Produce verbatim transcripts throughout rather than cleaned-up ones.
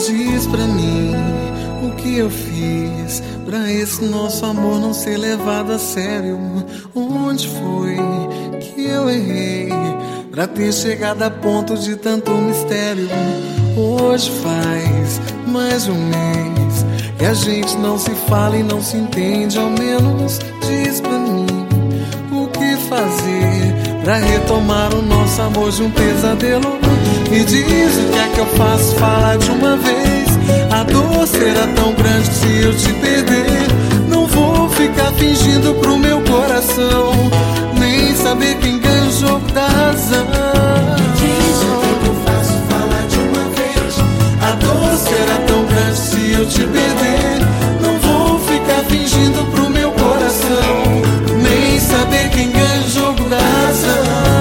Diz pra mim o que eu fiz pra esse nosso amor não ser levado a sério. Onde foi que eu errei pra ter chegado a ponto de tanto mistério? Hoje faz mais de um mês que a gente não se fala e não se entende. Ao menos diz pra mim o que fazer pra retomar o nosso amor de um pesadelo. Me diz o que é que eu faço, fala de uma vez. A dor será tão grande que se eu te perder, não vou ficar fingindo pro meu coração, nem saber quem ganha o jogo da razão. Me diz o que é que eu faço, fala de uma vez. A dor será tão grande se eu te perder, não vou ficar fingindo pro meu coração, nem saber quem ganha o jogo da razão.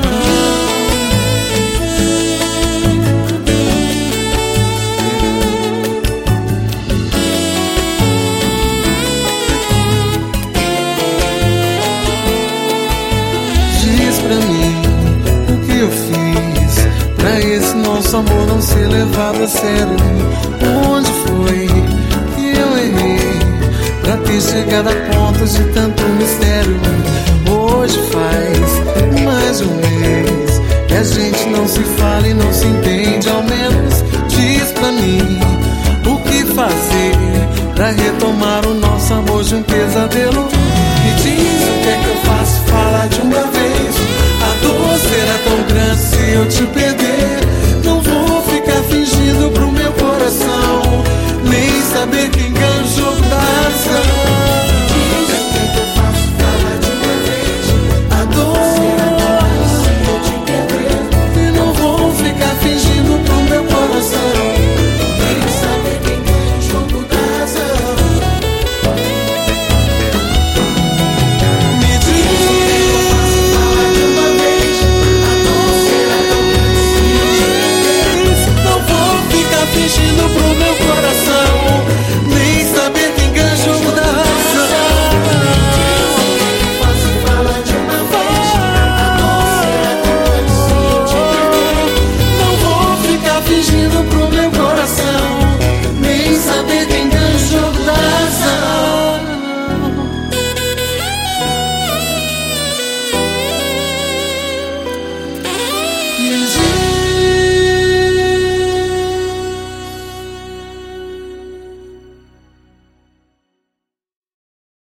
Pra mim o que eu fiz pra esse nosso amor não ser levado a sério. Onde foi que eu errei pra ter chegado a ponto de tanto mistério? Hoje faz mais um mês que a gente não se fala e não se entende. Ao menos diz pra mim o que fazer pra retomar o nosso amor de um pesadelo. Me diz o que é que eu faço, fala de uma vez. A dor será tão grande se eu te perder,